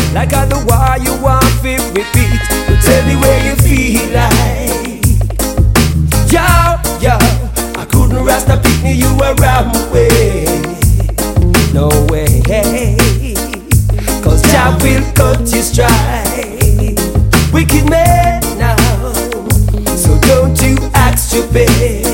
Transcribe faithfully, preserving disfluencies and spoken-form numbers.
like I the war you want to repeat. But tell me where you feel like. Yo, yo, I couldn't rasta pick me you around my way. No way, cause Jah will cut you straight. Wicked man now, so don't you act stupid.